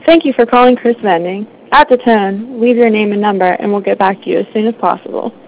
Thank you for calling Chris Vending. At the tone, leave your name and number, and we'll get back to you as soon as possible.